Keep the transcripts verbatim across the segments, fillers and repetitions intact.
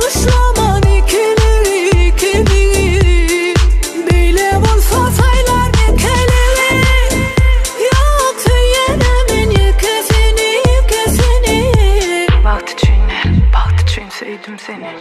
Bağışlaman ikili ikili, böyle olsa saylar ekeli. Yok söylenemin yekesini yekesini. Baht için, baht için sevdim seni.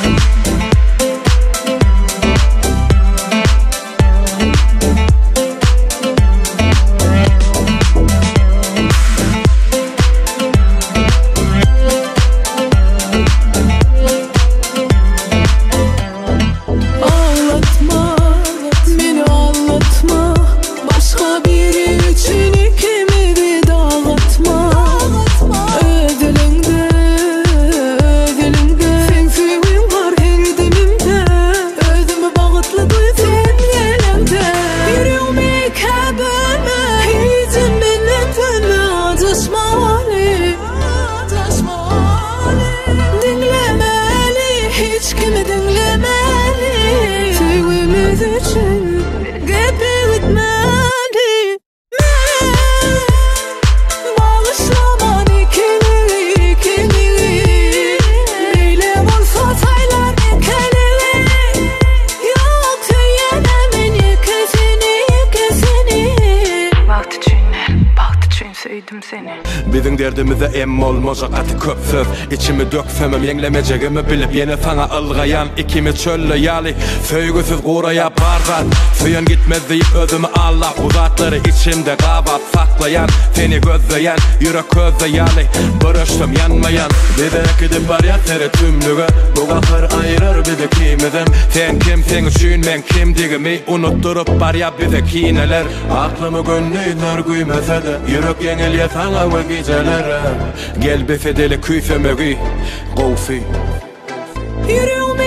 Bizim derdimize em olmaca katı köp söz. İçimi döksömüm yenglemecegimi bilip yine sana ılgayan. İkimiz çöllü yali söygüsüz kuraya bardan. Suyun gitmez deyip özümü Allah uzatları içimde kabat saklayan. Seni gözleyen yürek közde yali barıştım yanmayan. Bize gidip var ya tere tümlüğü, bu kahır ayırır bizi kimizim. Sen kimsin üçün ben kimdigimi unutturup var ya bize kineler. Aklımı gönlüler güymese de yürek yenilye sana ve geceler. Gel befedeli küfemegi Gofi. Yüreğim